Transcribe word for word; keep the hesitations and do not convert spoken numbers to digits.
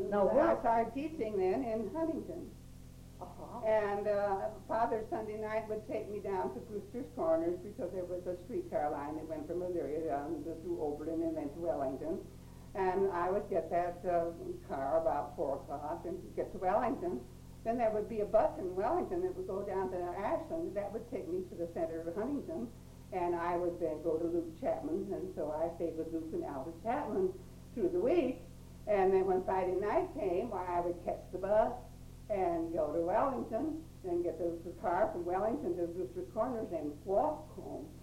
Now, I what? started teaching then in Huntington. Uh-huh. And uh, Father Sunday night would take me down to Brewster's Corners because there was a streetcar line that went from Elyria down to, through Oberlin and then to Wellington. And I would get that uh, car about four o'clock and get to Wellington. Then there would be a bus in Wellington that would go down to Ashland. That would take me to the center of Huntington. And I would then go to Luke Chapman's. And so I stayed with Luke and Alva Chapman through the week. And then when Friday night came, why I would catch the bus and go to Wellington and get the, the car from Wellington to Brewster's Corners and walk home.